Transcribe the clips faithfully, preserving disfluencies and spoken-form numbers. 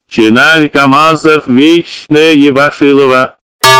Чинарь КамАЗов, вечная Ебашилова.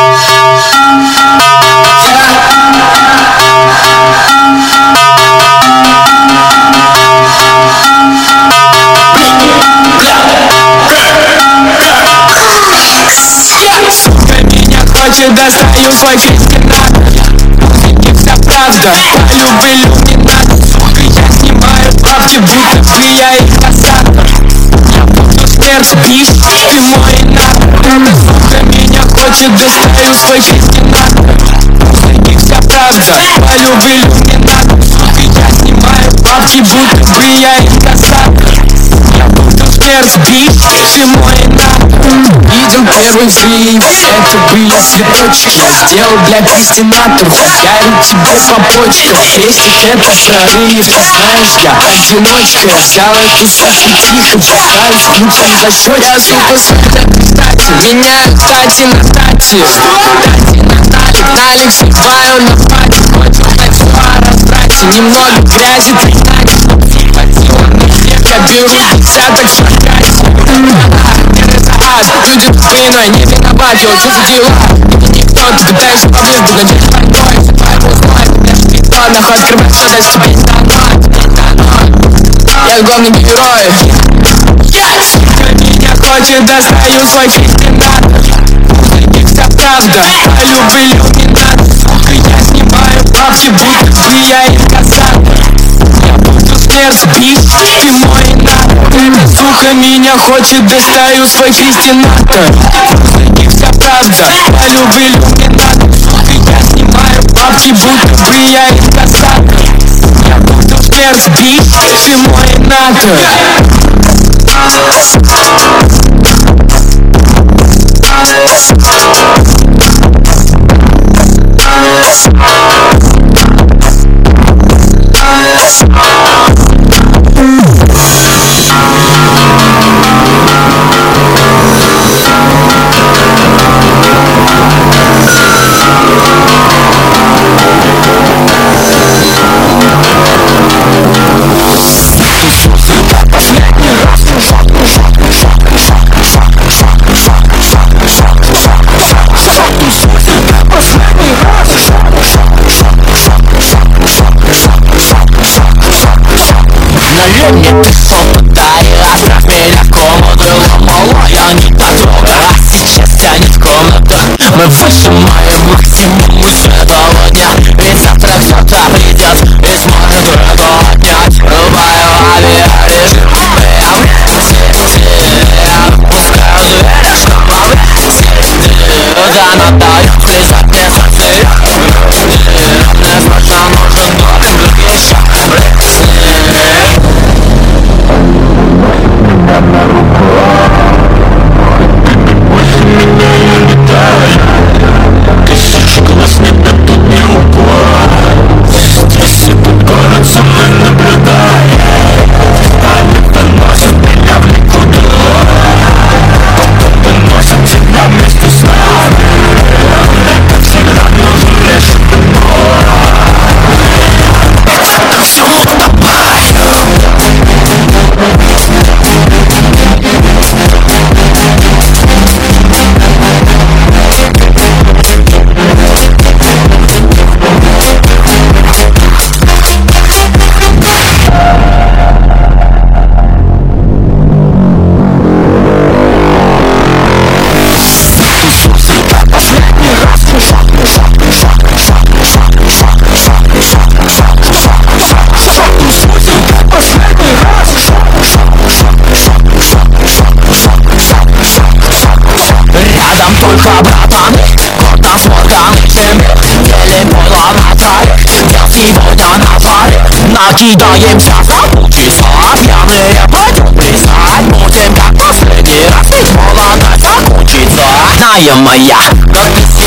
Сука меня хочет, достаю свой фестиваль. Музыки вся правда, а любви не надо. Сука, я снимаю бабки, будто бы я их касатор. Я буду смерть, бич, ты мой надо. Сука меня хочет, достаю свой фестиваль. Музыки вся правда, а любви не надо. Сука, я снимаю бабки, будто бы я их касатор. Я буду смерть, бич, ты мой надо. Видел первый взрыв, это были цветочки. Сделал для крестинаторов, дарю тебе по почкам. Если это прорыв, ты знаешь, я одиночка. Взял эту суку тихо, бросаю с ключом за счет. Я сука, сука, кстати, меняю стати на стати. Стати на налик, налик сливаю на пати. Хочешь знать все о растрате, немного грязи, ты знаешь, чтоб не хватило на всех. Я беру десяток шагать. Люди тупые, но я не виноват, я что за дела? Ты никто, ты пытаешься поближе, но дело такое. Поэтому знай, я же никто, нахуй открывай все, дай тебе не дано, не дано. Я главный герой. Я, сука, меня хочет, достаю свой фестиваль. Музыки вся правда, а любви не надо. Сука, я снимаю бабки, будто бы я их касатор. Я буду смерть, бич, ты мой надо. Эта сука меня хочет, достаю свой фестинатор. Музыки вся правда, а любви не надо. Сука, я снимаю бабки, будто бы я их касатор. Я буду смерть, бич, ты мой надо. Мне ты попадай, оставь меня комнату. Ломала, я не потрогала, сейчас тянет комнату. Мы выжимаем максимум из этого дня. Ведь завтра кто-то придет и сможет это отнять. Рубаю авиарежим, я в пускаю зверя, что в да надаю, лизать мне сосед. Мне срочно нужен допинг, еще на руках. Ты больше меня не летаешь. Тысячу глаз нет, а тут не упасть. Здесь этот город за мной наблюдает. Они выносят меня в никуда. Потом выносят тебя вместе с нами. Как всегда нужен лишь набор. Это все утопает. Только братаны, год на сворганный земель. Еле поняла на троих, дел сегодня на паре. Накидаемся за полчаса, пьяные пойдем плясать. Будем как последний раз, ведь молодость закончится. Знаю моя, но ты